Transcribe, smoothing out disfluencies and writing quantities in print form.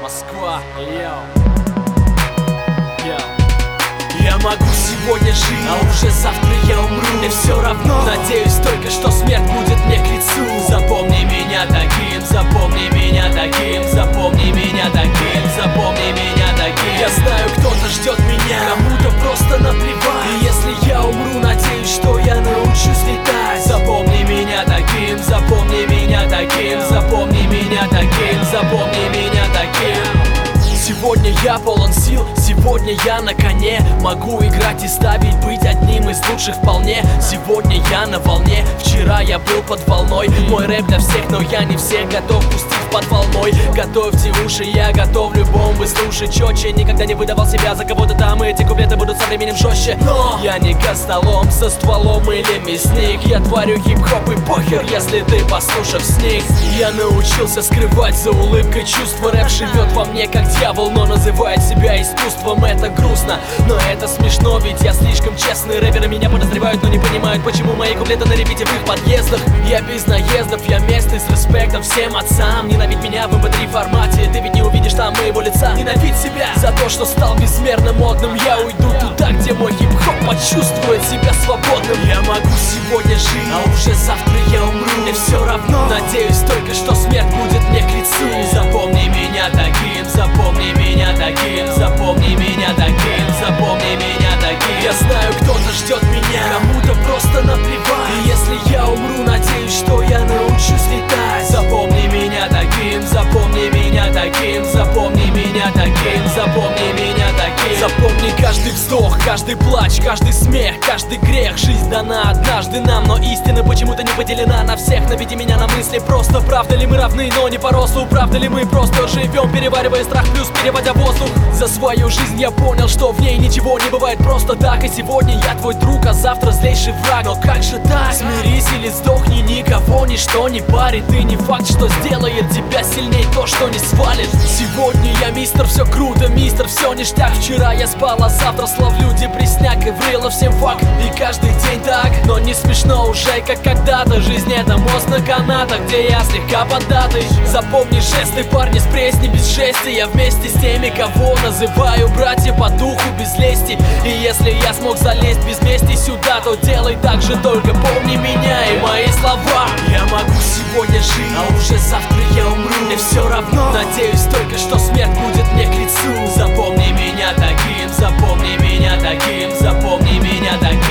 Москва, Я могу сегодня жить, а уже завтра я умру. Мне все равно, надеюсь только, что смерть будет мне к лицу. Запомни меня таким, запомни меня таким, запомни меня таким, запомни меня таким. Я знаю, кто-то ждет меня, кому-то просто наплевать. И если я умру, надеюсь, что я научусь летать. Запомни меня таким, запомни меня таким, запомни меня таким, запомни меня таким. Сегодня я полон сил, сегодня я на коне. Могу играть и ставить, быть одним из лучших вполне. Сегодня я на волне, вчера я был под волной. Мой рэп для всех, но я не всех готов пустить под волной. Готовьте уши, я готовлю бомбы, слушай четче. Никогда не выдавал себя за кого-то там, эти куплеты будут со временем жестче. Но я не костолом со стволом или мясник. Я творю хип-хоп и похер, если ты послушав сник. Я научился скрывать за улыбкой чувства. Рэп живет во мне как дьявол, но называет себя искусством. Это грустно, но это смешно, ведь я слишком честный. Рэперы меня подозревают, но не понимают, почему мои куплеты на репите в их подъездах. Я без наездов, я местный с респектом всем отцам. Ненавидь меня в MP3 формате, ты ведь не увидишь там моего лица. Ненавидь себя за то, что стал безмерно модным. Я уйду туда, где мой хип-хоп почувствует себя свободным. Я могу сегодня жить, а уже завтра я умру. Мне все равно, надеюсь только, что смерть будет мне к лицу. Запомни меня таким, запомни меня таким, запомни меня таким, запомни меня таким. Я знаю, кто-то ждет меня, кому-то просто наплевать. И если я умру, надеюсь, что я научусь летать. Запомни меня таким, запомни меня таким, запомни меня таким, запомни меня таким. Запомни каждый вздох, каждый плач, каждый смех, каждый грех. Жизнь дана однажды нам, но истина почему-то не поделена на всех. Наведи меня на мысли просто, правда ли мы равны, но не по росту. Правда ли мы просто живем, переваривая страх плюс переводя воздух. За свою жизнь я понял, что в ней ничего не бывает просто так. И сегодня я твой друг, а завтра злейший враг. Но как же так? Смирись или сдохни, никого ничто не парит. И не факт, что сделает тебя сильней то, что не свалит. Сегодня я мистер, все круто, мистер, все ништяк. Вчера я спал, а завтра славлю депресняк. И врыло всем факт, и каждый день так. Но не смешно уже, как когда-то. Жизнь это мост на канатах, где я слегка поддатый. Запомни жесты, парни с пресни без жести. Я вместе с теми, кого называю братья по духу без лести. И если я смог залезть без мести сюда, то делай так же, только помни меня и мои слова. Я могу сегодня жить, а уже завтра я умру. Мне все равно, надеюсь только, что смерть будет мне к лицу. Запомни меня таким, запомни меня таким, запомни меня таким.